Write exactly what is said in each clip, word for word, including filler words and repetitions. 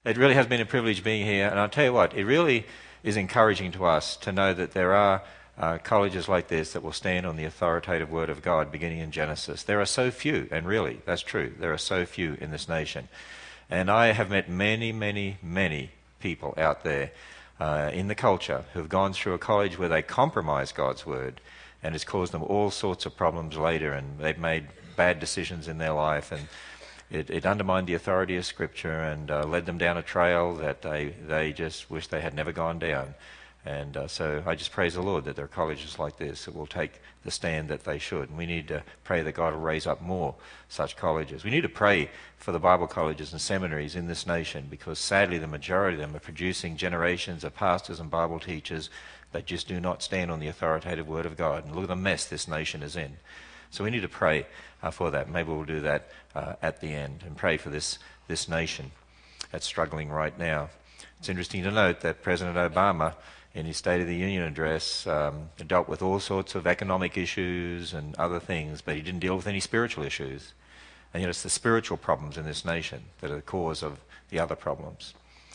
It really has been a privilege being here, and I'll tell you what, it really is encouraging to us to know that there are uh, colleges like this that will stand on the authoritative Word of God beginning in Genesis. There are so few, and really, that's true, there are so few in this nation. And I have met many, many, many people out there uh, in the culture who have gone through a college where they compromise God's Word, and it's caused them all sorts of problems later, and they've made bad decisions in their life, and it, it undermined the authority of Scripture and uh, led them down a trail that they, they just wish they had never gone down. And uh, so I just praise the Lord that there are colleges like this that will take the stand that they should. And we need to pray that God will raise up more such colleges. We need to pray for the Bible colleges and seminaries in this nation, because sadly the majority of them are producing generations of pastors and Bible teachers that just do not stand on the authoritative Word of God. And look at the mess this nation is in. So we need to pray uh, for that. Maybe we'll do that uh, at the end, and pray for this, this nation that's struggling right now. It's interesting to note that President Obama, in his State of the Union address, um, dealt with all sorts of economic issues and other things, but he didn't deal with any spiritual issues. And yet it's the spiritual problems in this nation that are the cause of the other problems.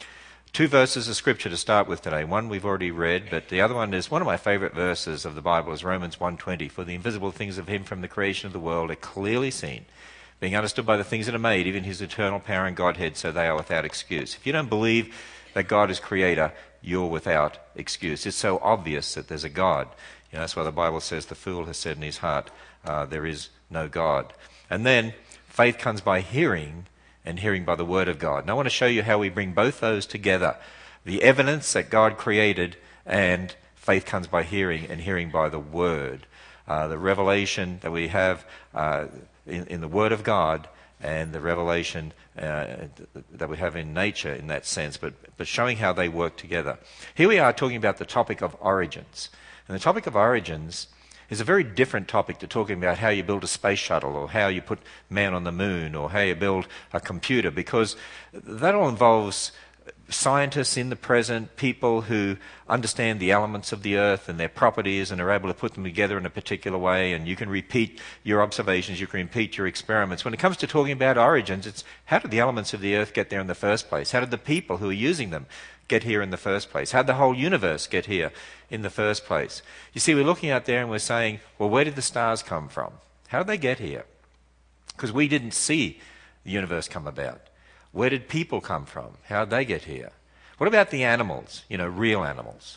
Two verses of Scripture to start with today. One we've already read, but the other one is one of my favourite verses of the Bible, is Romans one twenty. For the invisible things of him from the creation of the world are clearly seen, being understood by the things that are made, even his eternal power and Godhead, so they are without excuse. If you don't believe that God is creator, you're without excuse. It's so obvious that there's a God. You know, that's why the Bible says the fool has said in his heart, uh, there is no God. And then faith comes by hearing, and hearing by the Word of God. And I want to show you how we bring both those together. The evidence that God created, and faith comes by hearing, and hearing by the Word. Uh, the revelation that we have uh, in, in the Word of God, and the revelation uh, that we have in nature in that sense, but, but showing how they work together. Here we are talking about the topic of origins. And the topic of origins is a very different topic to talking about how you build a space shuttle, or how you put man on the moon, or how you build a computer, because that all involves scientists in the present, people who understand the elements of the earth and their properties and are able to put them together in a particular way, and you can repeat your observations, you can repeat your experiments. When it comes to talking about origins, it's how did the elements of the earth get there in the first place? How did the people who are using them get here in the first place? How did the whole universe get here in the first place? You see, we're looking out there and we're saying, well, where did the stars come from? How did they get here? Because we didn't see the universe come about. Where did people come from? How did they get here? What about the animals, you know, real animals?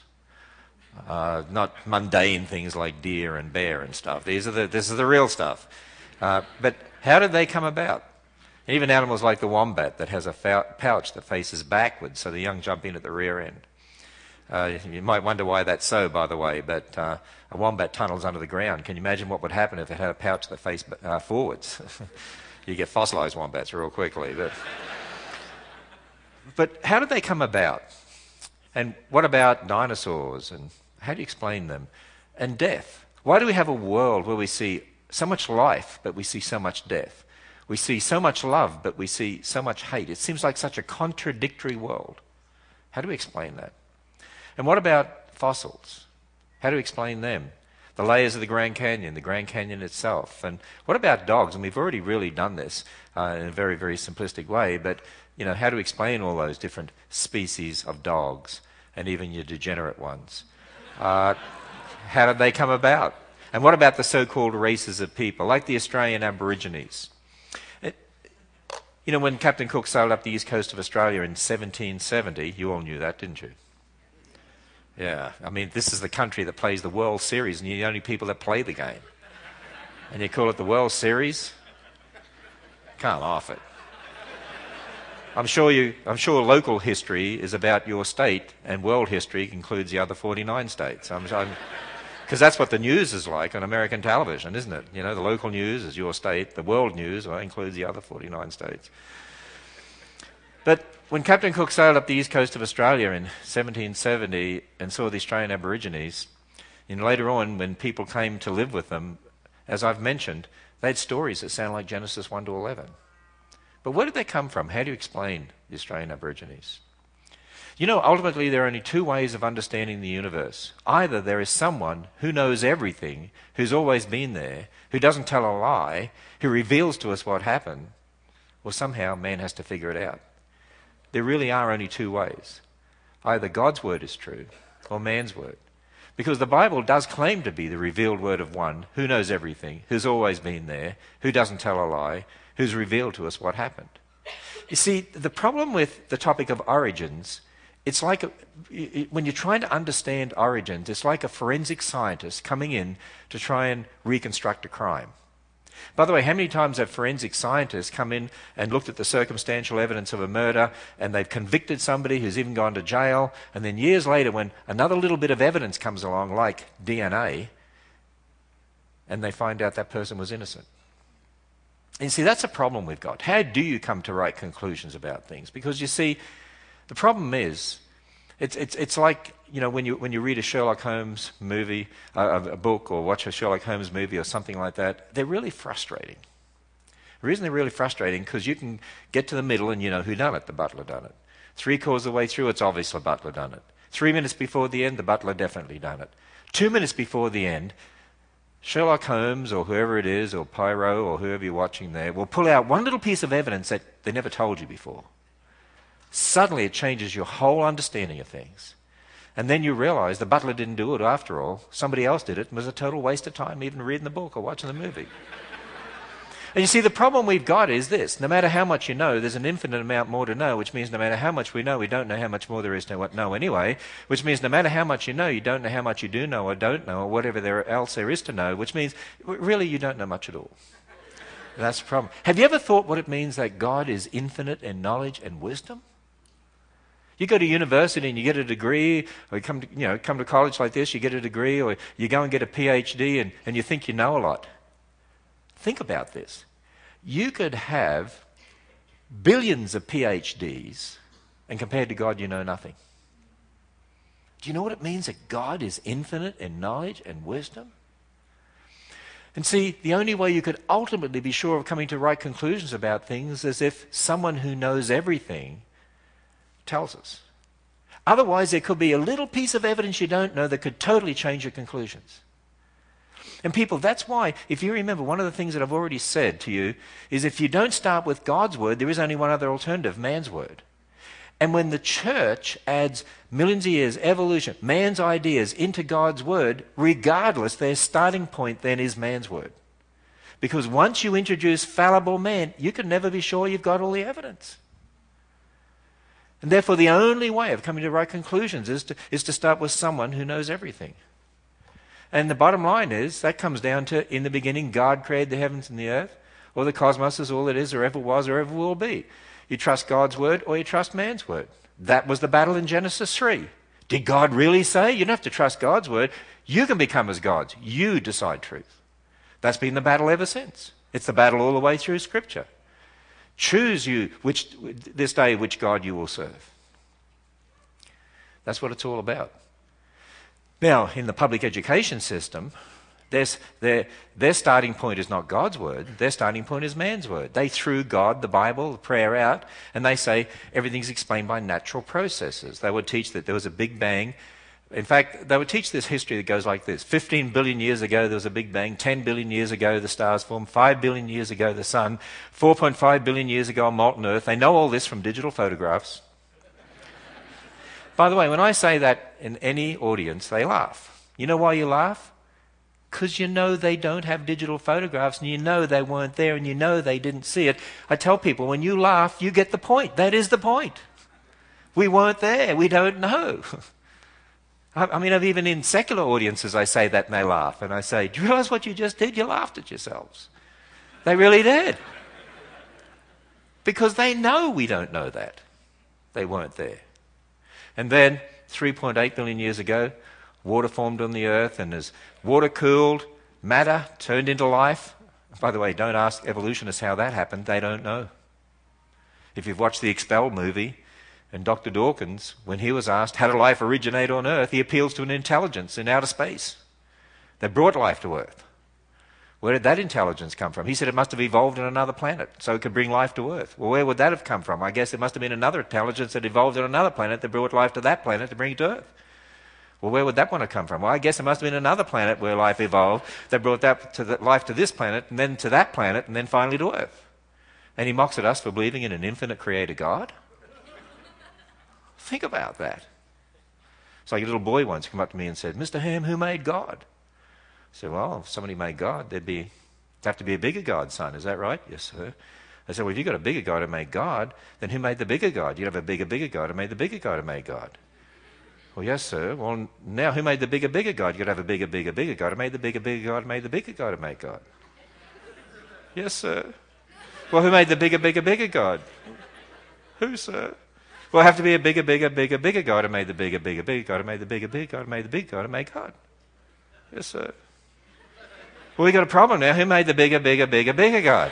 Uh, not mundane things like deer and bear and stuff. These are the, this is the real stuff. Uh, but how did they come about? Even animals like the wombat that has a pouch that faces backwards, so the young jump in at the rear end. Uh, you might wonder why that's so, by the way, but uh, a wombat tunnels under the ground. Can you imagine what would happen if it had a pouch that faced uh, forwards? You get fossilised wombats real quickly. But, but how did they come about? And what about dinosaurs? And how do you explain them? And death. Why do we have a world where we see so much life, but we see so much death? We see so much love, but we see so much hate. It seems like such a contradictory world. How do we explain that? And what about fossils? How do we explain them? The layers of the Grand Canyon, the Grand Canyon itself. And what about dogs? And we've already really done this uh, in a very, very simplistic way, but you know, how to explain all those different species of dogs, and even your degenerate ones? Uh, how did they come about? And what about the so-called races of people, like the Australian Aborigines? It, you know, when Captain Cook sailed up the east coast of Australia in seventeen seventy, you all knew that, didn't you? Yeah, I mean, this is the country that plays the World Series, and you're the only people that play the game. And you call it the World Series? Can't laugh it. I'm sure you. I'm sure local history is about your state, and world history includes the other forty-nine states. I'm, I'm, because that's what the news is like on American television, isn't it? You know, the local news is your state, the world news well, includes the other forty-nine states. But when Captain Cook sailed up the east coast of Australia in seventeen seventy and saw the Australian Aborigines, and later on when people came to live with them, as I've mentioned, they had stories that sound like Genesis one to eleven. But where did they come from? How do you explain the Australian Aborigines? You know, ultimately there are only two ways of understanding the universe. Either there is someone who knows everything, who's always been there, who doesn't tell a lie, who reveals to us what happened, or somehow man has to figure it out. there really are only two ways. Either God's word is true or man's word. Because the Bible does claim to be the revealed word of one who knows everything, who's always been there, who doesn't tell a lie, who's revealed to us what happened. You see, the problem with the topic of origins, it's like a, when you're trying to understand origins, it's like a forensic scientist coming in to try and reconstruct a crime. By the way, how many times have forensic scientists come in and looked at the circumstantial evidence of a murder and they've convicted somebody who's even gone to jail, and then years later when another little bit of evidence comes along, like D N A, and they find out that person was innocent? And you see, that's a problem we've got. How do you come to right conclusions about things? Because you see, the problem is, it's, it's, it's like, you know, when you, when you read a Sherlock Holmes movie, uh, a book, or watch a Sherlock Holmes movie or something like that, they're really frustrating. The reason they're really frustrating, because you can get to the middle and you know who done it, the butler done it. Three quarters of the way through, it's obvious the butler done it. Three minutes before the end, the butler definitely done it. Two minutes before the end, Sherlock Holmes or whoever it is, or Poirot or whoever you're watching there, will pull out one little piece of evidence that they never told you before. Suddenly it changes your whole understanding of things. And then you realize the butler didn't do it after all. Somebody else did it, and it was a total waste of time even reading the book or watching the movie. And you see, the problem we've got is this. No matter how much you know, there's an infinite amount more to know, which means no matter how much we know, we don't know how much more there is to know anyway, which means no matter how much you know, you don't know how much you do know or don't know or whatever there else there is to know, which means really you don't know much at all. That's the problem. Have you ever thought what it means that God is infinite in knowledge and wisdom? You go to university and you get a degree, or you come to, you know, come to college like this, you get a degree, or you go and get a PhD and, and you think you know a lot. Think about this. You could have billions of PhDs, and compared to God, you know nothing. Do you know what it means that God is infinite in knowledge and wisdom? And see, the only way you could ultimately be sure of coming to right conclusions about things is if someone who knows everything tells us. Otherwise, there could be a little piece of evidence you don't know that could totally change your conclusions. And people, that's why, if you remember, one of the things that I've already said to you is if you don't start with God's word, there is only one other alternative, man's word. And when the church adds millions of years, evolution, man's ideas into God's word, regardless, their starting point then is man's word. Because once you introduce fallible man, you can never be sure you've got all the evidence. And therefore, the only way of coming to right conclusions is to, is to start with someone who knows everything. And the bottom line is, that comes down to, in the beginning, God created the heavens and the earth, or the cosmos is all it is, or ever was, or ever will be. You trust God's word, or you trust man's word. That was the battle in Genesis three. Did God really say? You don't have to trust God's word. You can become as gods. You decide truth. That's been the battle ever since. It's the battle all the way through Scripture. Choose you which this day which God you will serve. That's what it's all about. Now, in the public education system, there's, their, their starting point is not God's word. Their starting point is man's word. They threw God, the Bible, the prayer out, and they say everything's explained by natural processes. They would teach that there was a big bang. In fact, they would teach this history that goes like this. fifteen billion years ago, there was a big bang. ten billion years ago, the stars formed. five billion years ago, the sun. four point five billion years ago, a molten earth. They know all this from digital photographs. By the way, when I say that in any audience, they laugh. You know why you laugh? Because you know they don't have digital photographs, and you know they weren't there, and you know they didn't see it. I tell people, when you laugh, you get the point. That is the point. We weren't there. We don't know. I mean, I've even in secular audiences, I say that and they laugh. And I say, do you realize what you just did? You laughed at yourselves. They really did. Because they know we don't know that. They weren't there. And then, three point eight billion years ago, water formed on the earth, and as water cooled, matter turned into life. By the way, don't ask evolutionists how that happened. They don't know. If you've watched the Expelled movie, and Doctor Dawkins, when he was asked, how did life originate on Earth, he appeals to an intelligence in outer space that brought life to Earth. Where did that intelligence come from? He said it must have evolved on another planet so it could bring life to Earth. Well, where would that have come from? I guess it must have been another intelligence that evolved on another planet that brought life to that planet to bring it to Earth. Well, where would that one have come from? Well, I guess it must have been another planet where life evolved that brought that to the, life to this planet, and then to that planet, and then finally to Earth. And he mocks at us for believing in an infinite creator God? Think about that. It's like a little boy once came up to me and said, Mister Ham, who made God? I said, well, if somebody made God, there'd be have to be a bigger God, son. Is that right? Yes, sir. I said, well, if you've got a bigger God who made God, then who made the bigger God? You'd have a bigger, bigger God who made the bigger God who made God. Well, yes, sir. Well, now who made the bigger, bigger God? You'd have a bigger, bigger, bigger God who made the bigger, bigger God who made the bigger God who made God. Yes, sir. Well, who made the bigger, bigger, bigger God? Who, sir? Well, it have to be a bigger, bigger, bigger, bigger God who made the bigger, bigger, bigger God who made the bigger, bigger God who made the bigger God who made God. Yes, sir. Well, we got a problem now. Who made the bigger, bigger, bigger, bigger God?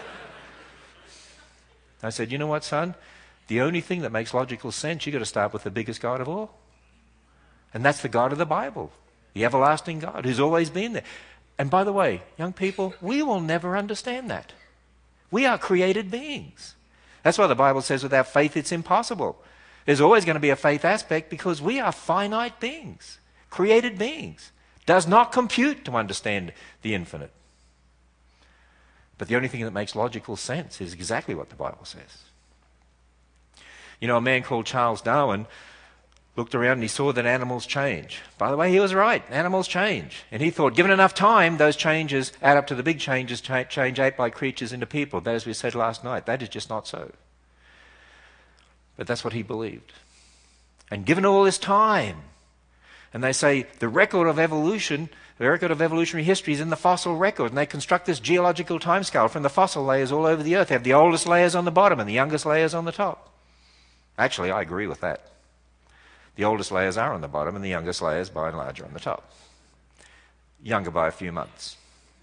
I said, you know what, son? The only thing that makes logical sense, you've got to start with the biggest God of all. And that's the God of the Bible, the everlasting God who's always been there. And by the way, young people, we will never understand that. We are created beings. That's why the Bible says without faith it's impossible. There's always going to be a faith aspect because we are finite beings, created beings. Does not compute to understand the infinite. But the only thing that makes logical sense is exactly what the Bible says. You know, a man called Charles Darwin looked around and he saw that animals change. By the way, he was right. Animals change. And he thought, given enough time, those changes add up to the big changes, cha- change ape-like creatures into people. But as we said last night, that is just not so. But that's what he believed. And given all this time, and they say the record of evolution, the record of evolutionary history is in the fossil record. And they construct this geological timescale from the fossil layers all over the earth. They have the oldest layers on the bottom and the youngest layers on the top. Actually, I agree with that. The oldest layers are on the bottom and the youngest layers, by and large, are on the top. Younger by a few months.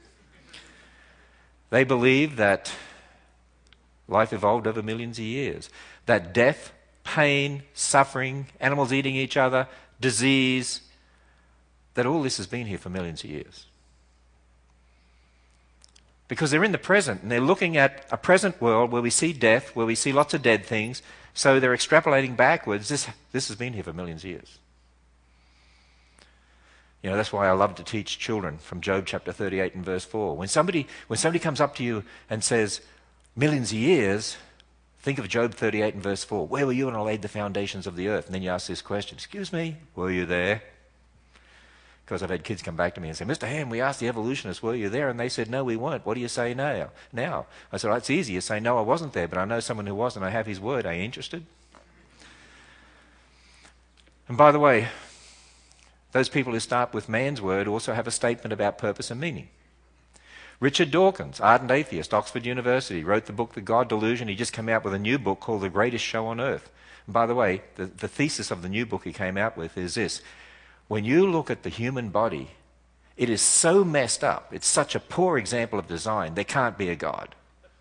They believe that life evolved over millions of years. That death, pain, suffering, animals eating each other, disease, that all this has been here for millions of years. Because they're in the present and they're looking at a present world where we see death, where we see lots of dead things, so they're extrapolating backwards. This, this has been here for millions of years. You know, that's why I love to teach children from Job chapter thirty-eight and verse four. When somebody, when somebody comes up to you and says, millions of years, think of Job thirty-eight and verse four. Where were you when I laid the foundations of the earth? And then you ask this question, excuse me, were you there? Because I've had kids come back to me and say, Mister Ham, we asked the evolutionists, were you there? And they said, no, we weren't. What do you say now? Now, I said, oh, it's easy. You say, no, I wasn't there, but I know someone who was and I have his word. Are you interested? And by the way, those people who start with man's word also have a statement about purpose and meaning. Richard Dawkins, ardent atheist, Oxford University, wrote the book The God Delusion. He just came out with a new book called The Greatest Show on Earth. And by the way, the, the thesis of the new book he came out with is this. When you look at the human body, it is so messed up. It's such a poor example of design. There can't be a God.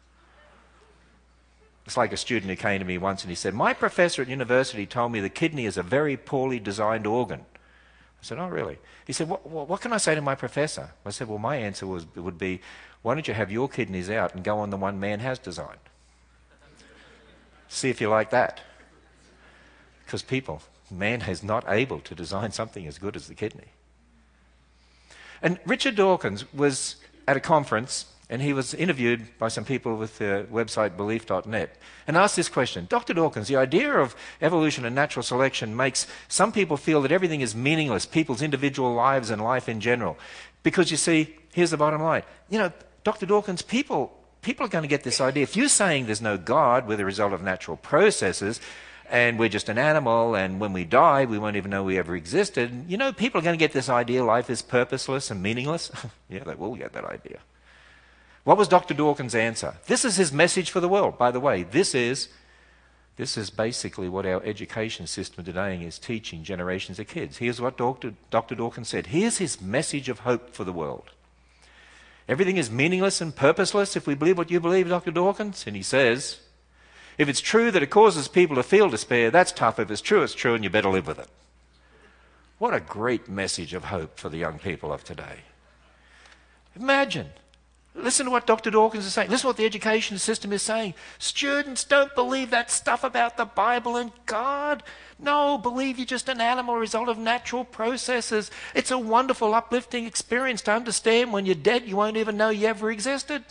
It's like a student who came to me once and he said, my professor at university told me the kidney is a very poorly designed organ. I said, oh, really? He said, what, what, what can I say to my professor? I said, well, my answer was, would be, why don't you have your kidneys out and go on the one man has designed? See if you like that. Because people, man is not able to design something as good as the kidney. And Richard Dawkins was at a conference and he was interviewed by some people with the website belief dot net and asked this question. Doctor Dawkins, the idea of evolution and natural selection makes some people feel that everything is meaningless, people's individual lives and life in general. Because you see, here's the bottom line. You know, Doctor Dawkins, people, people are going to get this idea. If you're saying there's no God, we're the result of natural processes, and we're just an animal, and when we die, we won't even know we ever existed. You know, people are going to get this idea life is purposeless and meaningless. Yeah, they will get that idea. What was Doctor Dawkins' answer? This is his message for the world. By the way, this is, this is basically what our education system today is teaching generations of kids. Here's what Doctor Doctor Dawkins said. Here's his message of hope for the world. Everything is meaningless and purposeless if we believe what you believe, Doctor Dawkins. And he says, if it's true that it causes people to feel despair, that's tough. If it's true, it's true, and you better live with it. What a great message of hope for the young people of today. Imagine. Listen to what Doctor Dawkins is saying. Listen to what the education system is saying. Students, don't believe that stuff about the Bible and God. No, believe you're just an animal, a result of natural processes. It's a wonderful, uplifting experience to understand when you're dead, you won't even know you ever existed.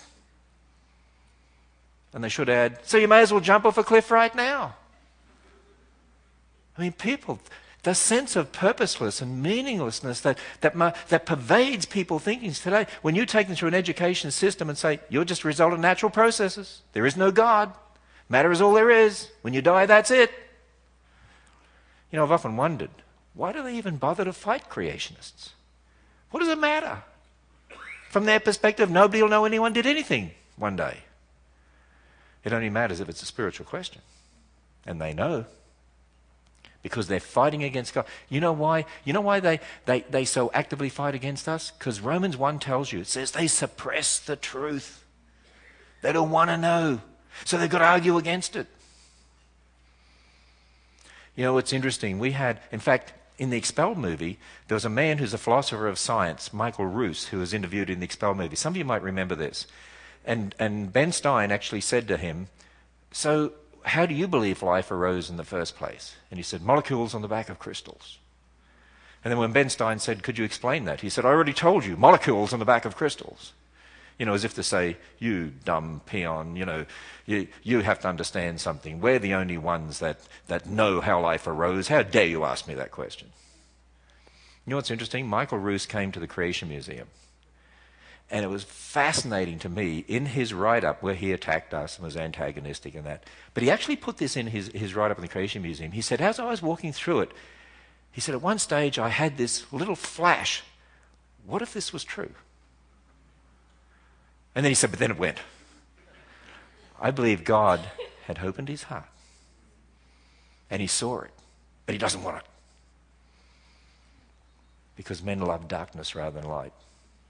And they should add, so you may as well jump off a cliff right now. I mean, people, the sense of purposeless and meaninglessness that, that, that pervades people's thinking today. When you take them through an education system and say, you're just a result of natural processes. There is no God. Matter is all there is. When you die, that's it. You know, I've often wondered, why do they even bother to fight creationists? What does it matter? From their perspective, nobody will know anyone did anything one day. It only matters if it's a spiritual question. And they know. Because they're fighting against God. You know why? You know why they, they, they so actively fight against us? Because Romans one tells you, it says they suppress the truth. They don't want to know. So they've got to argue against it. You know, it's interesting. We had, in fact, in the Expelled movie, there was a man who's a philosopher of science, Michael Roos, who was interviewed in the Expelled movie. Some of you might remember this. And, and Ben Stein actually said to him, so how do you believe life arose in the first place? And he said, molecules on the back of crystals. And then when Ben Stein said, could you explain that? He said, I already told you, molecules on the back of crystals. You know, as if to say, you dumb peon, you know, you, you have to understand something. We're the only ones that, that know how life arose. How dare you ask me that question? You know what's interesting? Michael Roos came to the Creation Museum. And it was fascinating to me in his write-up where he attacked us and was antagonistic and that. But he actually put this in his, his write-up in the Creation Museum. He said, as I was walking through it, he said, at one stage I had this little flash. What if this was true? And then he said, but then it went. I believe God had opened his heart. And he saw it. But he doesn't want it. Because men love darkness rather than light.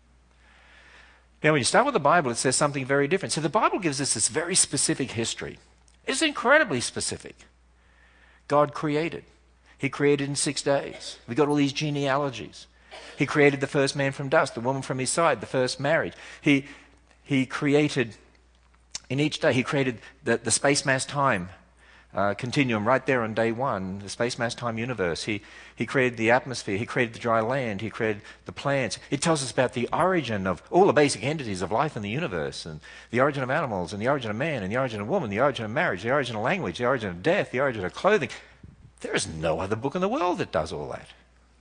Now, when you start with the Bible, it says something very different. So the Bible gives us this very specific history. It's incredibly specific. God created. He created in six days. We got all these genealogies. He created the first man from dust, the woman from his side, the first marriage. He, he created, in each day, he created the, the space mass time uh, continuum right there on day one, the space mass time universe. He, he created the atmosphere. He created the dry land. He created the plants. It tells us about the origin of all the basic entities of life in the universe, and the origin of animals, and the origin of man, and the origin of woman, the origin of marriage, the origin of language, the origin of death, the origin of clothing. There is no other book in the world that does all that.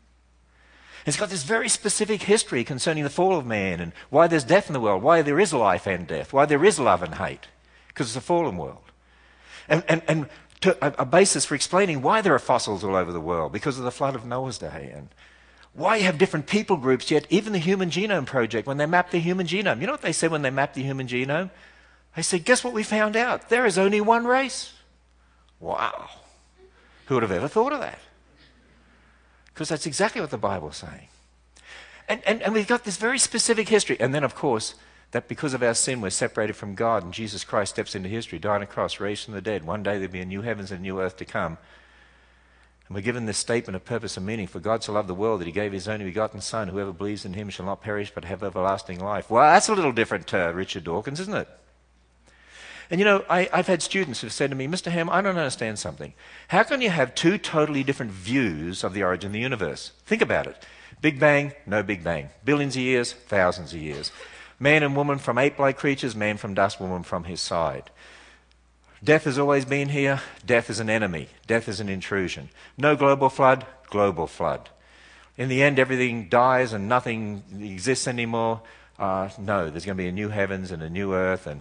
It's got this very specific history concerning the fall of man and why there's death in the world, why there is life and death, why there is love and hate, because it's a fallen world. And, and, and to, a, a basis for explaining why there are fossils all over the world, because of the flood of Noah's day, and why you have different people groups, yet even the Human Genome Project, when they mapped the human genome, you know what they said when they mapped the human genome? They said, guess what we found out? There is only one race. Wow. Who would have ever thought of that? Because that's exactly what the Bible's saying. And, and, and we've got this very specific history. And then, of course, that because of our sin, we're separated from God, and Jesus Christ steps into history, died on a cross, raised from the dead. One day there'll be a new heavens and a new earth to come. And we're given this statement of purpose and meaning. For God so loved the world that he gave his only begotten Son. Whoever believes in him shall not perish but have everlasting life. Well, that's a little different to Richard Dawkins, isn't it? And you know, I, I've had students who've said to me, Mister Ham, I don't understand something. How can you have two totally different views of the origin of the universe? Think about it. Big Bang, no Big Bang. Billions of years, thousands of years. Man and woman from ape-like creatures, man from dust, woman from his side. Death has always been here. Death is an enemy. Death is an intrusion. No global flood, global flood. In the end, everything dies and nothing exists anymore. Uh, no, there's going to be a new heavens and a new earth. And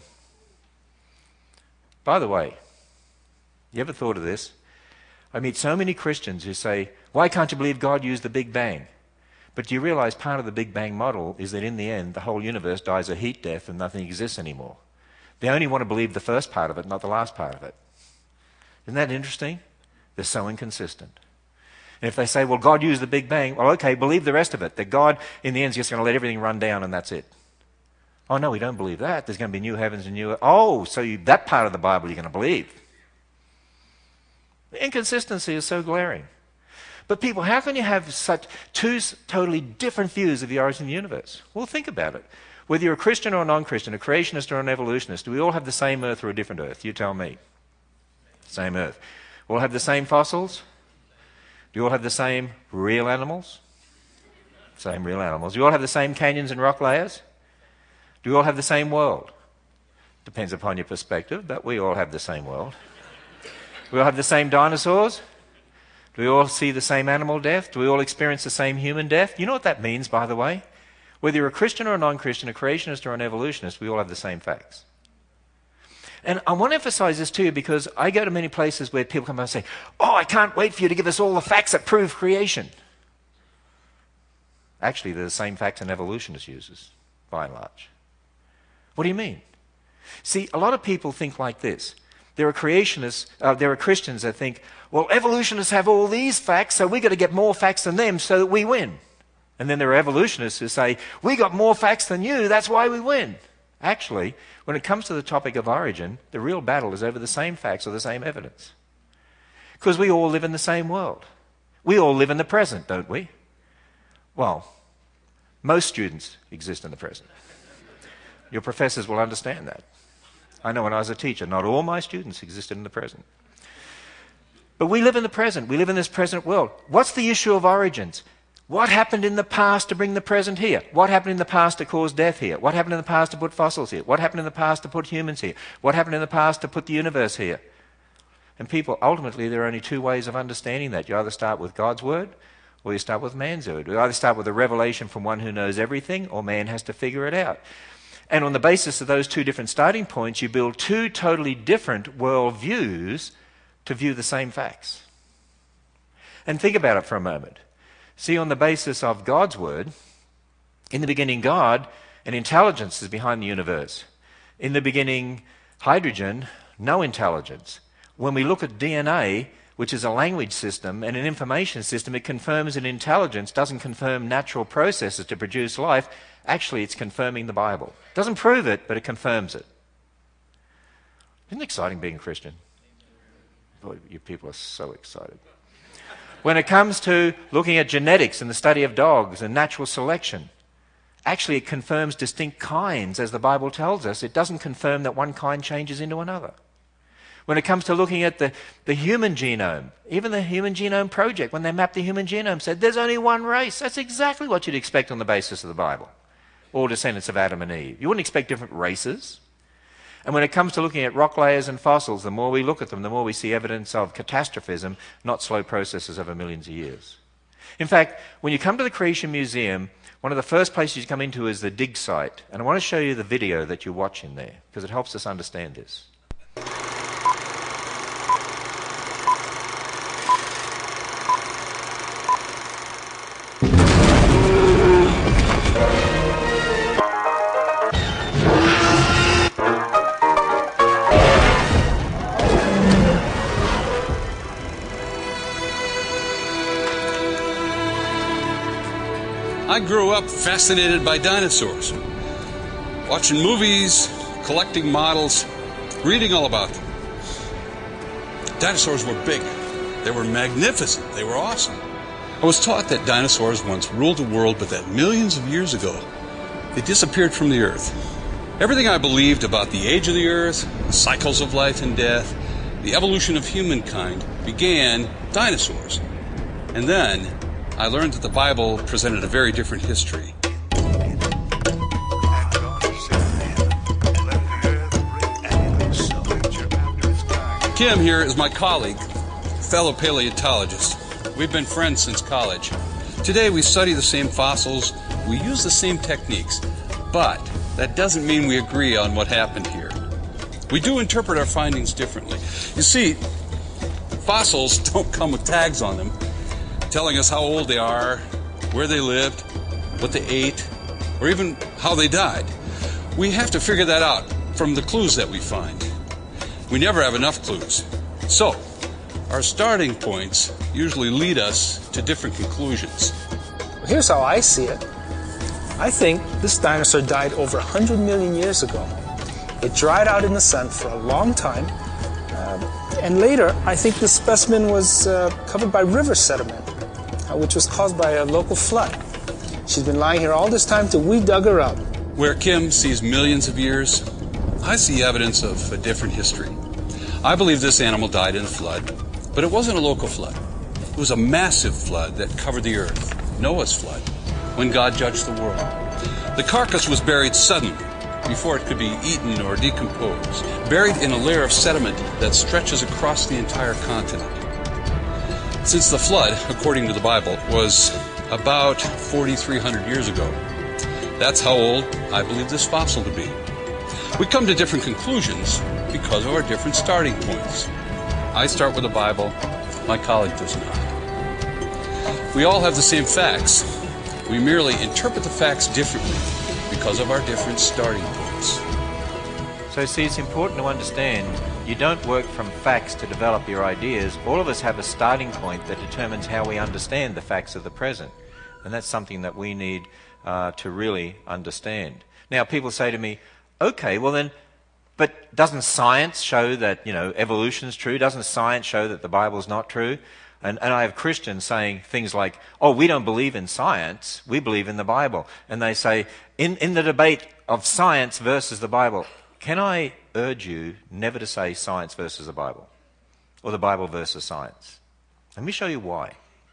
by the way, you ever thought of this? I meet so many Christians who say, why can't you believe God used the Big Bang? But do you realize part of the Big Bang model is that in the end, the whole universe dies a heat death and nothing exists anymore. They only want to believe the first part of it, not the last part of it. Isn't that interesting? They're so inconsistent. And if they say, well, God used the Big Bang, well, okay, believe the rest of it, that God, in the end, is just going to let everything run down and that's it. Oh, no, we don't believe that. There's going to be new heavens and new earth. Oh, so you, that part of the Bible you're going to believe. The inconsistency is so glaring. But people, how can you have such two totally different views of the origin of the universe? Well, think about it. Whether you're a Christian or a non-Christian, a creationist or an evolutionist, do we all have the same earth or a different earth? You tell me. Same earth. We all have the same fossils? Do you all have the same real animals? Same real animals. Do you all have the same canyons and rock layers? Do we all have the same world? Depends upon your perspective, but we all have the same world. We all have the same dinosaurs? Do we all see the same animal death? Do we all experience the same human death? You know what that means, by the way? Whether you're a Christian or a non-Christian, a creationist or an evolutionist, we all have the same facts. And I want to emphasize this to you because I go to many places where people come and say, oh, I can't wait for you to give us all the facts that prove creation. Actually, they're the same facts an evolutionist uses, by and large. What do you mean? See, a lot of people think like this. There are creationists, uh, there are Christians that think, well, evolutionists have all these facts, so we've got to get more facts than them so that we win. And then there are evolutionists who say, we got more facts than you, that's why we win. Actually, when it comes to the topic of origin, the real battle is over the same facts or the same evidence. Because we all live in the same world. We all live in the present, don't we? Well, most students exist in the present. Your professors will understand that. I know when I was a teacher, not all my students existed in the present. But we live in the present. We live in this present world. What's the issue of origins? What happened in the past to bring the present here? What happened in the past to cause death here? What happened in the past to put fossils here? What happened in the past to put humans here? What happened in the past to put the universe here? And people, ultimately, there are only two ways of understanding that. You either start with God's word or you start with man's word. You either start with a revelation from one who knows everything or man has to figure it out. And on the basis of those two different starting points, you build two totally different world views to view the same facts. And think about it for a moment. See, on the basis of God's word, in the beginning God, and intelligence is behind the universe. In the beginning hydrogen, no intelligence. When we look at D N A, which is a language system and an information system, it confirms an intelligence, doesn't confirm natural processes to produce life. Actually, it's confirming the Bible. Doesn't prove it, but it confirms it. Isn't it exciting being a Christian? Boy, you people are so excited. When it comes to looking at genetics and the study of dogs and natural selection, actually it confirms distinct kinds, as the Bible tells us. It doesn't confirm that one kind changes into another. When it comes to looking at the, the human genome, even the Human Genome Project, when they mapped the human genome, said there's only one race. That's exactly what you'd expect on the basis of the Bible. All descendants of Adam and Eve. You wouldn't expect different races. And when it comes to looking at rock layers and fossils, the more we look at them, the more we see evidence of catastrophism, not slow processes over millions of years. In fact, when you come to the Creation Museum, one of the first places you come into is the dig site. And I want to show you the video that you watch in there, because it helps us understand this. I grew up fascinated by dinosaurs, watching movies, collecting models, reading all about them. Dinosaurs were big, they were magnificent, they were awesome. I was taught that dinosaurs once ruled the world, but that millions of years ago, they disappeared from the earth. Everything I believed about the age of the earth, the cycles of life and death, the evolution of humankind began dinosaurs. And then I learned that the Bible presented a very different history. Kim here is my colleague, fellow paleontologist. We've been friends since college. Today we study the same fossils, we use the same techniques, but that doesn't mean we agree on what happened here. We do interpret our findings differently. You see, fossils don't come with tags on them, telling us how old they are, where they lived, what they ate, or even how they died. We have to figure that out from the clues that we find. We never have enough clues. So, our starting points usually lead us to different conclusions. Here's how I see it. I think this dinosaur died over one hundred million years ago. It dried out in the sun for a long time, uh, and later I think the specimen was uh, covered by river sediment, uh, which was caused by a local flood. She's been lying here all this time till we dug her up. Where Kim sees millions of years, I see evidence of a different history. I believe this animal died in a flood, but it wasn't a local flood. It was a massive flood that covered the earth, Noah's flood, when God judged the world. The carcass was buried suddenly, before it could be eaten or decomposed, buried in a layer of sediment that stretches across the entire continent. Since the flood, according to the Bible, was about forty-three hundred years ago. That's how old I believe this fossil to be. We come to different conclusions because of our different starting points. I start with the Bible, my colleague does not. We all have the same facts. We merely interpret the facts differently because of our different starting points. So see, it's important to understand you don't work from facts to develop your ideas. All of us have a starting point that determines how we understand the facts of the present. And that's something that we need uh, to really understand. Now, people say to me, okay, well then, but doesn't science show that, you know, evolution's true? Doesn't science show that the Bible's not true? And, and I have Christians saying things like, oh, we don't believe in science, we believe in the Bible. And they say, in, in the debate of science versus the Bible, can I urge you never to say science versus the Bible, or the Bible versus science? Let me show you why.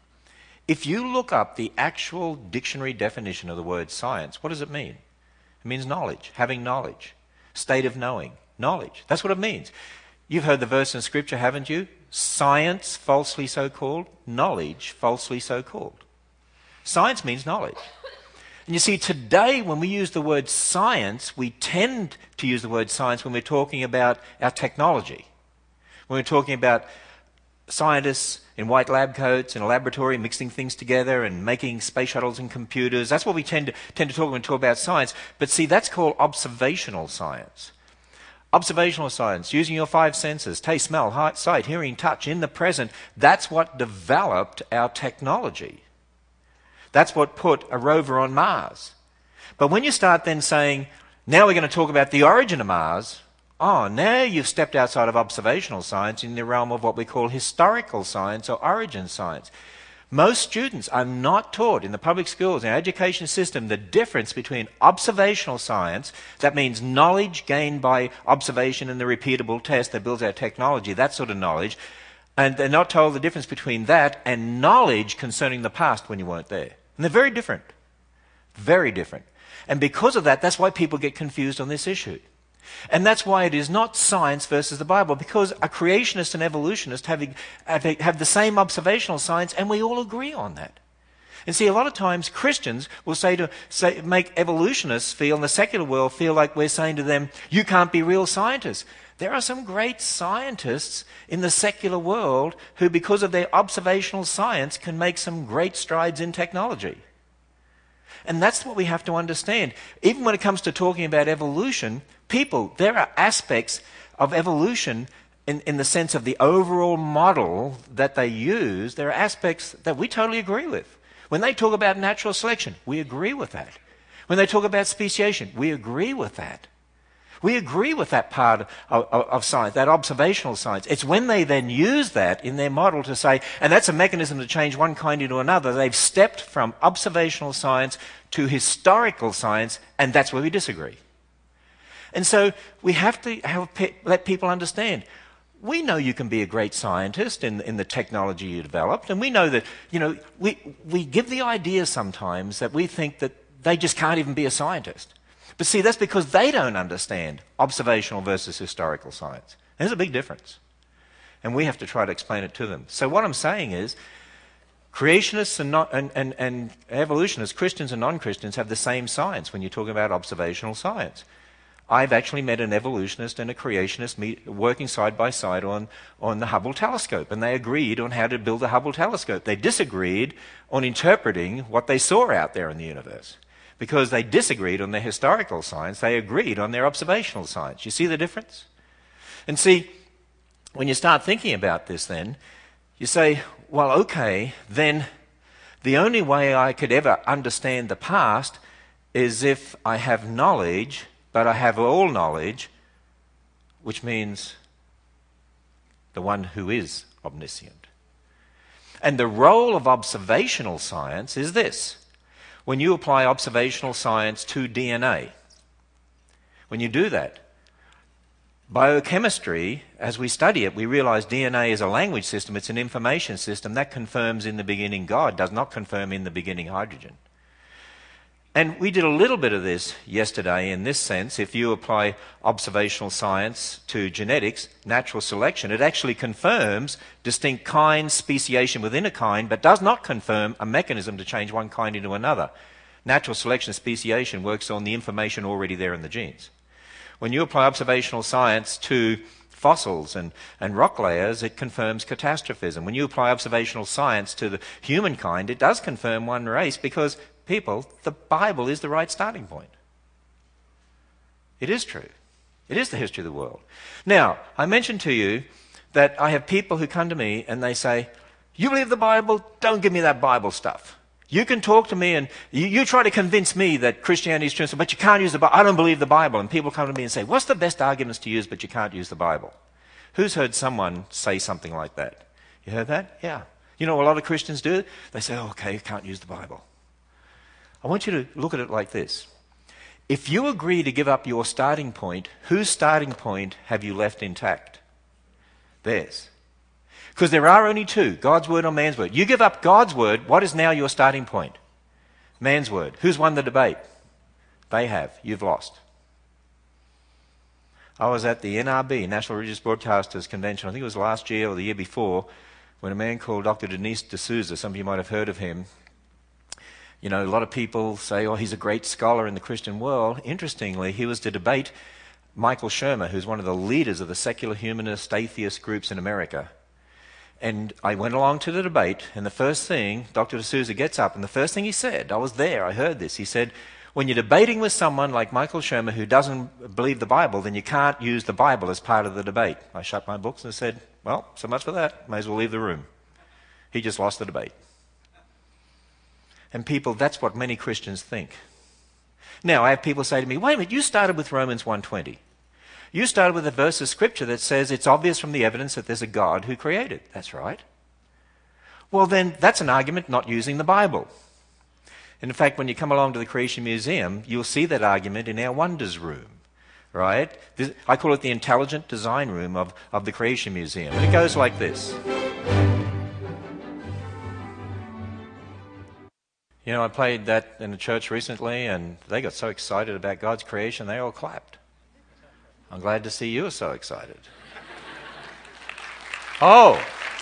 If you look up the actual dictionary definition of the word science, what does it mean? It means knowledge, having knowledge, state of knowing, knowledge. That's what it means. You've heard the verse in Scripture, haven't you? Science, falsely so called, knowledge, falsely so called. Science means knowledge. And you see, today when we use the word science, we tend to use the word science when we're talking about our technology. When we're talking about scientists in white lab coats in a laboratory mixing things together and making space shuttles and computers. That's what we tend to, tend to talk when we talk about science. But see, that's called observational science. Observational science, using your five senses, taste, smell, sight, hearing, touch, in the present, that's what developed our technology. That's what put a rover on Mars. But when you start then saying, now we're going to talk about the origin of Mars, oh, now you've stepped outside of observational science in the realm of what we call historical science or origin science. Most students are not taught in the public schools, in our education system, the difference between observational science, that means knowledge gained by observation and the repeatable test that builds our technology, that sort of knowledge, and they're not told the difference between that and knowledge concerning the past when you weren't there. And they're very different. Very different. And because of that, that's why people get confused on this issue. And that's why it is not science versus the Bible, because a creationist and evolutionist have, have, have the same observational science, and we all agree on that. And see, a lot of times Christians will say to say, make evolutionists feel, and the secular world feel like we're saying to them, you can't be real scientists. There are some great scientists in the secular world who, because of their observational science, can make some great strides in technology. And that's what we have to understand. Even when it comes to talking about evolution, people, there are aspects of evolution in, in the sense of the overall model that they use, there are aspects that we totally agree with. When they talk about natural selection, we agree with that. When they talk about speciation, we agree with that. We agree with that part of, of, of science, that observational science. It's when they then use that in their model to say, and that's a mechanism to change one kind into another, they've stepped from observational science to historical science, and that's where we disagree. And so we have to have, let people understand, we know you can be a great scientist in, in the technology you developed, and we know that, you know, we, we give the idea sometimes that we think that they just can't even be a scientist. But see, that's because they don't understand observational versus historical science. There's a big difference. And we have to try to explain it to them. So what I'm saying is, creationists and, not, and, and, and evolutionists, Christians and non-Christians, have the same science when you're talking about observational science. I've actually met an evolutionist and a creationist meet, working side by side on, on the Hubble telescope, and they agreed on how to build the Hubble telescope. They disagreed on interpreting what they saw out there in the universe. Because they disagreed on their historical science, they agreed on their observational science. You see the difference? And see, when you start thinking about this then, you say, well, okay, then the only way I could ever understand the past is if I have knowledge, but I have all knowledge, which means the one who is omniscient. And the role of observational science is this. When you apply observational science to D N A, when you do that, biochemistry, as we study it, we realize D N A is a language system, it's an information system. That confirms in the beginning God, does not confirm in the beginning hydrogen. And we did a little bit of this yesterday in this sense. If you apply observational science to genetics, natural selection, it actually confirms distinct kinds, speciation within a kind, but does not confirm a mechanism to change one kind into another. Natural selection, speciation, works on the information already there in the genes. When you apply observational science to fossils and, and rock layers, it confirms catastrophism. When you apply observational science to the humankind, it does confirm one race because, people, the Bible is the right starting point. It is true. It is the history of the world. Now, I mentioned to you that I have people who come to me and they say, you believe the Bible? Don't give me that Bible stuff. You can talk to me and you, you try to convince me that Christianity is true, but you can't use the Bible. I don't believe the Bible. And people come to me and say, what's the best arguments to use, but you can't use the Bible? Who's heard someone say something like that? You heard that? Yeah. You know what a lot of Christians do? They say, oh, okay, you can't use the Bible. I want you to look at it like this. If you agree to give up your starting point, whose starting point have you left intact? Theirs. Because there are only two, God's word or man's word. You give up God's word, what is now your starting point? Man's word. Who's won the debate? They have. You've lost. I was at the N R B, National Religious Broadcasters Convention, I think it was last year or the year before, when a man called Doctor Denis D'Souza, some of you might have heard of him. You know, a lot of people say, oh, he's a great scholar in the Christian world. Interestingly, he was to debate Michael Shermer, who's one of the leaders of the secular humanist atheist groups in America. And I went along to the debate, and the first thing, Doctor D'Souza gets up, and the first thing he said, I was there, I heard this, he said, when you're debating with someone like Michael Shermer who doesn't believe the Bible, then you can't use the Bible as part of the debate. I shut my books and said, well, so much for that, may as well leave the room. He just lost the debate. And people, that's what many Christians think. Now, I have people say to me, wait a minute, you started with Romans one twenty. You started with a verse of Scripture that says it's obvious from the evidence that there's a God who created. That's right. Well, then, that's an argument not using the Bible. And in fact, when you come along to the Creation Museum, you'll see that argument in our Wonders Room. Right? This, I call it the intelligent design room of, of the Creation Museum. And it goes like this. You know, I played that in a church recently, and they got so excited about God's creation, they all clapped. I'm glad to see you are so excited. Oh!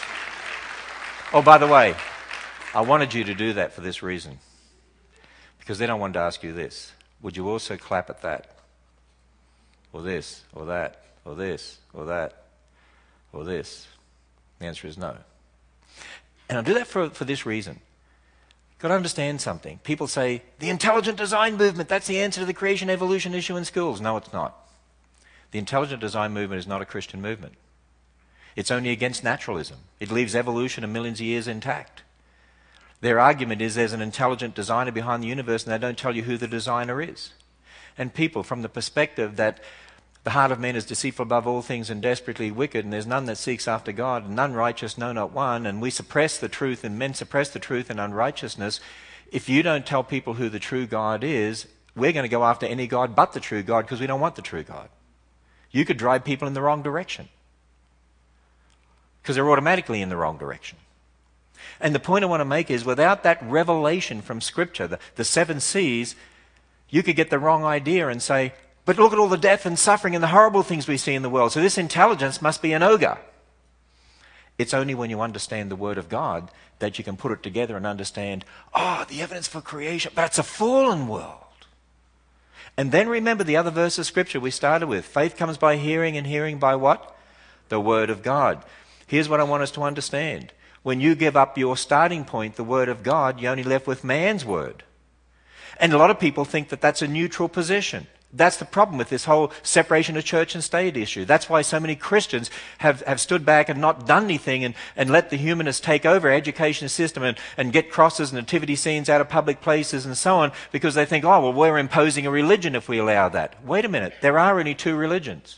Oh, by the way, I wanted you to do that for this reason. Because then I wanted to ask you this. Would you also clap at that? Or this, or that, or this, or that, or this? The answer is no. And I'll do that for, for this reason. Got to understand something. People say, the intelligent design movement, that's the answer to the creation evolution issue in schools. No, it's not. The intelligent design movement is not a Christian movement. It's only against naturalism. It leaves evolution a millions of years intact. Their argument is there's an intelligent designer behind the universe and they don't tell you who the designer is. And people, from the perspective that the heart of man is deceitful above all things and desperately wicked, and there's none that seeks after God, and none righteous, no, not one, and we suppress the truth, and men suppress the truth in unrighteousness. If you don't tell people who the true God is, we're going to go after any God but the true God because we don't want the true God. You could drive people in the wrong direction because they're automatically in the wrong direction. And the point I want to make is without that revelation from Scripture, the, the seven C's, you could get the wrong idea and say, but look at all the death and suffering and the horrible things we see in the world. So this intelligence must be an ogre. It's only when you understand the Word of God that you can put it together and understand, oh, the evidence for creation, but it's a fallen world. And then remember the other verse of Scripture we started with. Faith comes by hearing, and hearing by what? The Word of God. Here's what I want us to understand. When you give up your starting point, the Word of God, you're only left with man's word. And a lot of people think that that's a neutral position. That's the problem with this whole separation of church and state issue. That's why so many Christians have, have stood back and not done anything and, and let the humanists take over our education system and, and get crosses and nativity scenes out of public places and so on because they think, oh, well, we're imposing a religion if we allow that. Wait a minute. There are only two religions.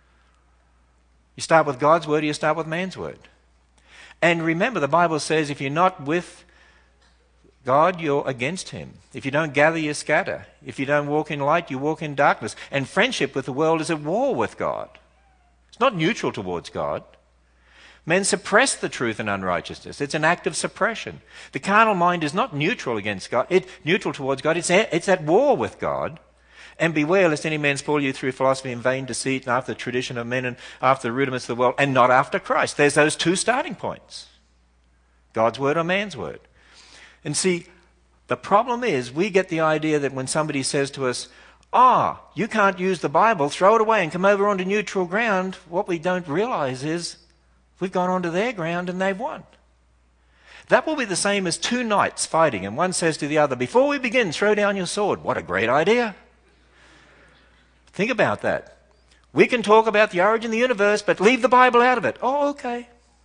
You start with God's word or you start with man's word. And remember, the Bible says if you're not with God, you're against him. If you don't gather, you scatter. If you don't walk in light, you walk in darkness. And friendship with the world is at war with God. It's not neutral towards God. Men suppress the truth in unrighteousness. It's an act of suppression. The carnal mind is not neutral against God. It's neutral towards God. It's at, it's at war with God. And beware lest any man spoil you through philosophy and vain deceit and after the tradition of men and after the rudiments of the world and not after Christ. There's those two starting points. God's word or man's word. And see, the problem is we get the idea that when somebody says to us, ah, you can't use the Bible, throw it away and come over onto neutral ground, what we don't realize is we've gone onto their ground and they've won. That will be the same as two knights fighting and one says to the other, before we begin, throw down your sword. What a great idea. Think about that. We can talk about the origin of the universe, but leave the Bible out of it. Oh, okay.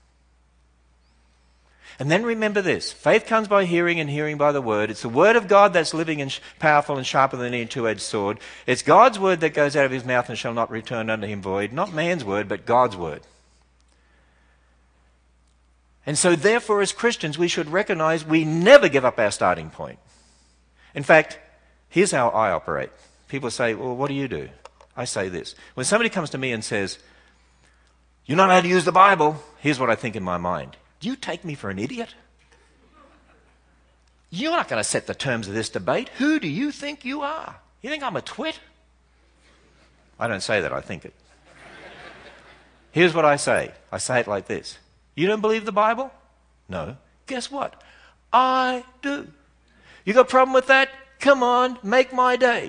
And then remember this. Faith comes by hearing and hearing by the word. It's the word of God that's living and powerful and sharper than any two-edged sword. It's God's word that goes out of his mouth and shall not return unto him void. Not man's word, but God's word. And so therefore as Christians we should recognize we never give up our starting point. In fact, here's how I operate. People say, well, what do you do? I say this. When somebody comes to me and says, you don't know how to use the Bible, here's what I think in my mind. Do you take me for an idiot? You're not going to set the terms of this debate. Who do you think you are? You think I'm a twit? I don't say that, I think it. Here's what I say. I say it like this. You don't believe the Bible? No. Guess what? I do. You got a problem with that? Come on, make my day.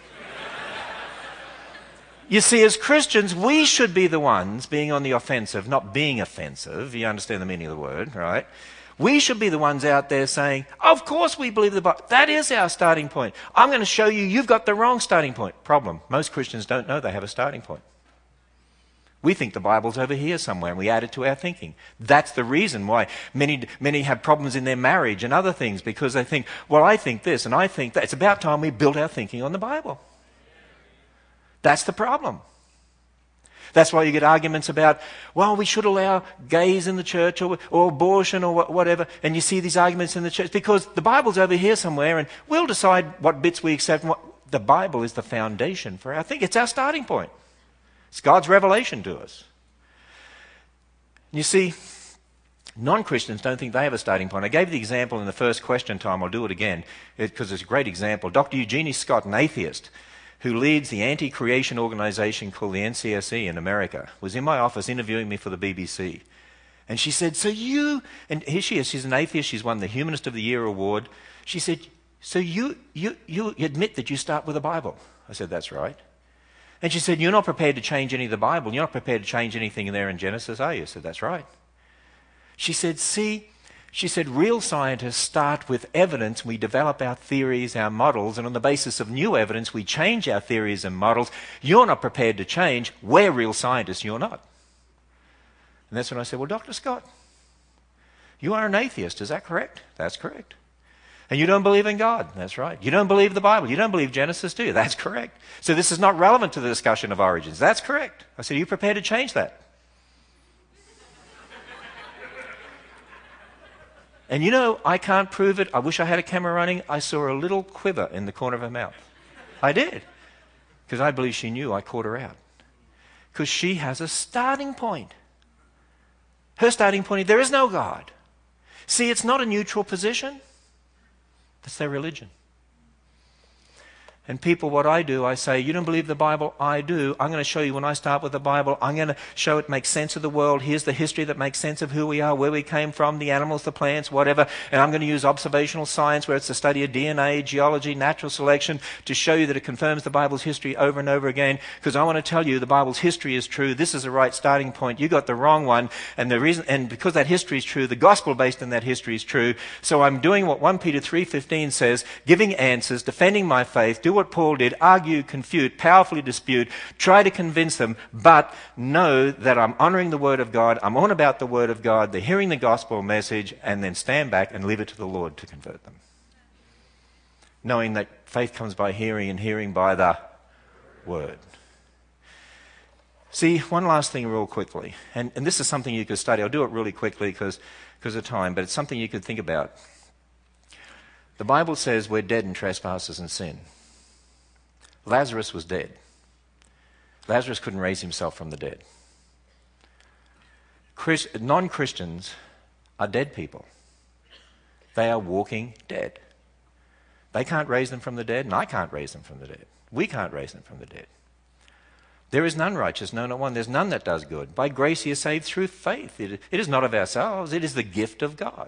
You see, as Christians, we should be the ones being on the offensive, not being offensive. You understand the meaning of the word, right? We should be the ones out there saying, of course we believe the Bible. That is our starting point. I'm going to show you you've got the wrong starting point. Problem, most Christians don't know they have a starting point. We think the Bible's over here somewhere and we add it to our thinking. That's the reason why many many have problems in their marriage and other things, because they think, well, I think this and I think that. It's about time we build our thinking on the Bible. That's the problem. That's why you get arguments about, well, we should allow gays in the church or, or abortion or whatever. And you see these arguments in the church because the Bible's over here somewhere and we'll decide what bits we accept. And what, the Bible is the foundation for our thinking. It's our starting point. It's God's revelation to us. You see, non-Christians don't think they have a starting point. I gave the example in the first question time. I'll do it again because it's a great example. Doctor Eugenie Scott, an atheist, who leads the anti-creation organization called the N C S E in America, was in my office interviewing me for the B B C. And she said, so you, and here she is, she's an atheist, she's won the Humanist of the Year award. She said, so you, you, you admit that you start with the Bible? I said, that's right. And she said, you're not prepared to change any of the Bible. You're not prepared to change anything in there in Genesis, are you? I said, that's right. She said, see, she said, real scientists start with evidence. We develop our theories, our models, and on the basis of new evidence, we change our theories and models. You're not prepared to change. We're real scientists. You're not. And that's when I said, well, Doctor Scott, you are an atheist. Is that correct? That's correct. And you don't believe in God. That's right. You don't believe the Bible. You don't believe Genesis, do you? That's correct. So this is not relevant to the discussion of origins. That's correct. I said, are you prepared to change that? And you know, I can't prove it. I wish I had a camera running. I saw a little quiver in the corner of her mouth. I did. Because I believe she knew I caught her out. Because she has a starting point. Her starting point is there is no God. See, it's not a neutral position. That's their religion. And people, what I do, I say, you don't believe the Bible? I do. I'm going to show you when I start with the Bible. I'm going to show it makes sense of the world. Here's the history that makes sense of who we are, where we came from, the animals, the plants, whatever. And I'm going to use observational science, where it's the study of D N A, geology, natural selection, to show you that it confirms the Bible's history over and over again. Because I want to tell you the Bible's history is true. This is the right starting point. You got the wrong one. And the reason, and because that history is true, the gospel based on that history is true. So I'm doing what First Peter three fifteen says, giving answers, defending my faith, do what Paul did, argue, confute, powerfully dispute, try to convince them, but know that I'm honoring the Word of God, I'm on about the Word of God, they're hearing the gospel message, and then stand back and leave it to the Lord to convert them. Knowing that faith comes by hearing and hearing by the Word. See, one last thing real quickly, and, and this is something you could study. I'll do it really quickly because because of time, but it's something you could think about. The Bible says we're dead in trespasses and sin. Lazarus was dead. Lazarus couldn't raise himself from the dead. Chris, non-Christians are dead people. They are walking dead. They can't raise them from the dead, and I can't raise them from the dead. We can't raise them from the dead. There is none righteous, no, not one. There's none that does good. By grace ye are saved through faith. It, it is not of ourselves. It is the gift of God.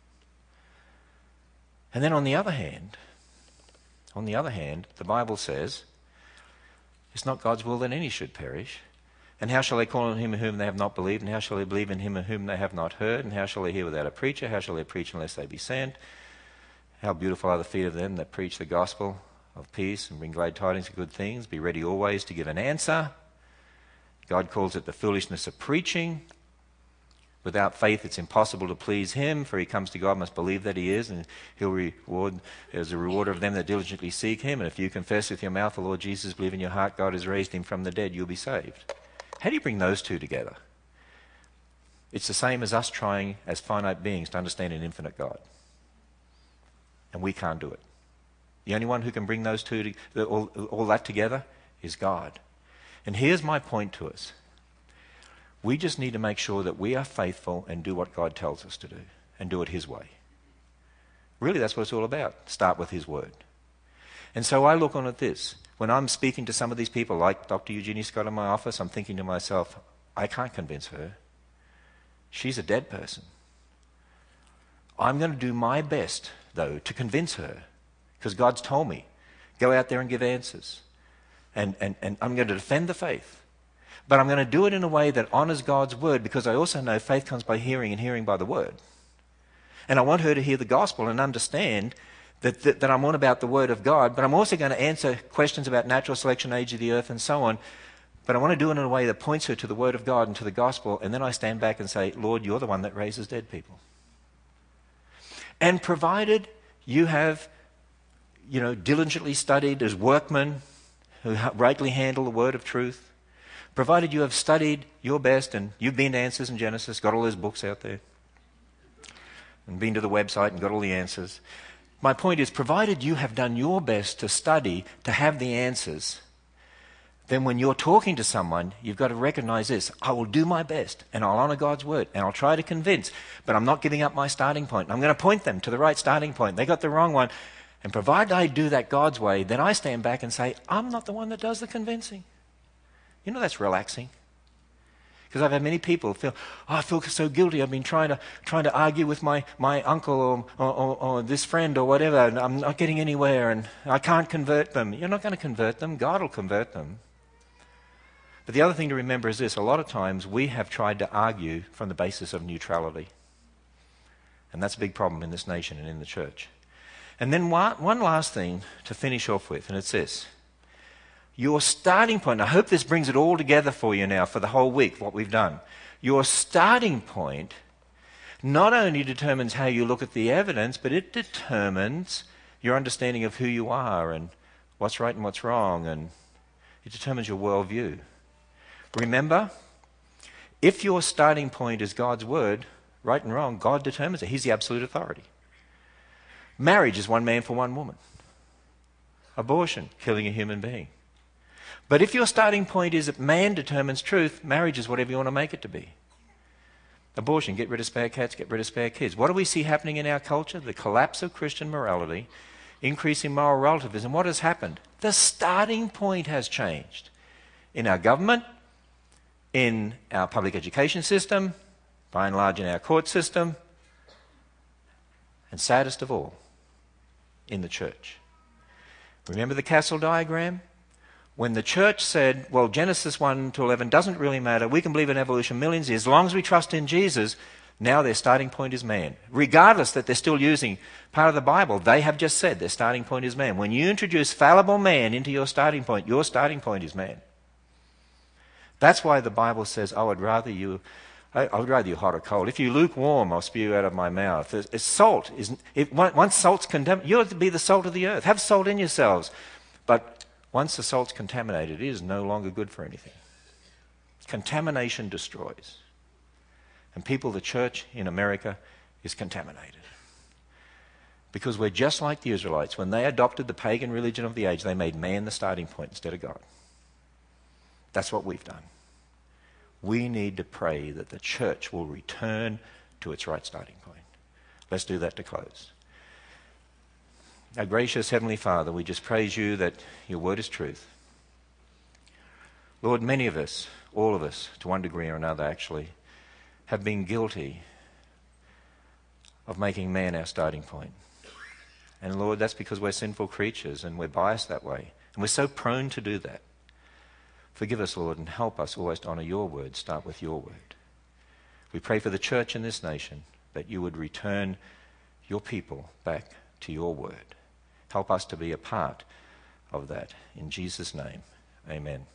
And then on the other hand, on the other hand, the Bible says, it's not God's will that any should perish. And how shall they call on him in whom they have not believed? And how shall they believe in him in whom they have not heard? And how shall they hear without a preacher? How shall they preach unless they be sent? How beautiful are the feet of them that preach the gospel of peace and bring glad tidings of good things. Be ready always to give an answer. God calls it the foolishness of preaching. Without faith it's impossible to please him, for he comes to God must believe that he is, and he'll reward as a rewarder of them that diligently seek him. And if you confess with your mouth the Lord Jesus, believe in your heart God has raised him from the dead, you'll be saved. How do you bring those two together? It's the same as us trying as finite beings to understand an infinite God. And we can't do it. The only one who can bring those two, to, all, all that together, is God. And here's my point to us. We just need to make sure that we are faithful and do what God tells us to do, and do it his way. Really, that's what it's all about. Start with his word. And so I look on at this. When I'm speaking to some of these people, like Doctor Eugenie Scott in my office, I'm thinking to myself, I can't convince her. She's a dead person. I'm going to do my best, though, to convince her. Because God's told me, go out there and give answers. And, and, and I'm going to defend the faith. But I'm going to do it in a way that honors God's word, because I also know faith comes by hearing and hearing by the word. And I want her to hear the gospel and understand that, that, that I'm on about the word of God, but I'm also going to answer questions about natural selection, age of the earth, and so on. But I want to do it in a way that points her to the word of God and to the gospel, and then I stand back and say, Lord, you're the one that raises dead people. And provided you have, you know, diligently studied as workmen who rightly handle the word of truth, provided you have studied your best and you've been to Answers in Genesis, got all those books out there, and been to the website and got all the answers. My point is, provided you have done your best to study, to have the answers, then when you're talking to someone, you've got to recognize this. I will do my best, and I'll honor God's word, and I'll try to convince, but I'm not giving up my starting point. I'm going to point them to the right starting point. They got the wrong one. And provided I do that God's way, then I stand back and say, I'm not the one that does the convincing. You know, that's relaxing. Because I've had many people feel, oh, I feel so guilty. I've been trying to trying to argue with my, my uncle or, or, or, or this friend or whatever, and I'm not getting anywhere, and I can't convert them. You're not going to convert them. God will convert them. But the other thing to remember is this. A lot of times we have tried to argue from the basis of neutrality. And that's a big problem in this nation and in the church. And then one, one last thing to finish off with, and it's this. Your starting point, I hope this brings it all together for you now for the whole week, what we've done. Your starting point not only determines how you look at the evidence, but it determines your understanding of who you are and what's right and what's wrong, and it determines your worldview. Remember, if your starting point is God's word, right and wrong, God determines it. He's the absolute authority. Marriage is one man for one woman. Abortion, killing a human being. But if your starting point is that man determines truth, marriage is whatever you want to make it to be. Abortion, get rid of spare cats, get rid of spare kids. What do we see happening in our culture? The collapse of Christian morality, increasing moral relativism. What has happened? The starting point has changed. In our government, in our public education system, by and large in our court system, and saddest of all, in the church. Remember the castle diagram? When the church said, well, Genesis one to eleven doesn't really matter, we can believe in evolution millions of years, as long as we trust in Jesus, now their starting point is man. Regardless that they're still using part of the Bible, they have just said their starting point is man. When you introduce fallible man into your starting point, your starting point is man. That's why the Bible says, I would rather you, I, I would rather you hot or cold. If you lukewarm, I'll spew you out of my mouth. It's, it's salt. Is, if, once salt's condemned, you're to be the salt of the earth. Have salt in yourselves. But once the salt's contaminated, it is no longer good for anything. Contamination destroys. And people, the church in America is contaminated. Because we're just like the Israelites. When they adopted the pagan religion of the age, they made man the starting point instead of God. That's what we've done. We need to pray that the church will return to its right starting point. Let's do that to close. Our gracious Heavenly Father, we just praise you that your word is truth. Lord, many of us, all of us, to one degree or another actually, have been guilty of making man our starting point. And Lord, that's because we're sinful creatures and we're biased that way. And we're so prone to do that. Forgive us, Lord, and help us always to honour your word, start with your word. We pray for the church in this nation, that you would return your people back to your word. Help us to be a part of that. In Jesus' name, amen.